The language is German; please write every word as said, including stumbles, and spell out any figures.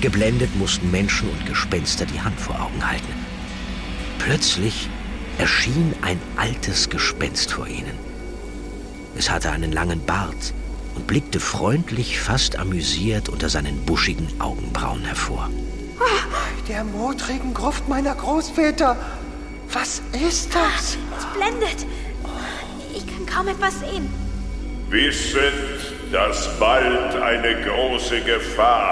Geblendet mussten Menschen und Gespenster die Hand vor Augen halten. Plötzlich erschien ein altes Gespenst vor ihnen. Es hatte einen langen Bart und blickte freundlich, fast amüsiert unter seinen buschigen Augenbrauen hervor. Der Motregen-Gruft meiner Großväter. Was ist das? Es blendet. Ich kann kaum etwas sehen. Wissend, dass bald eine große Gefahr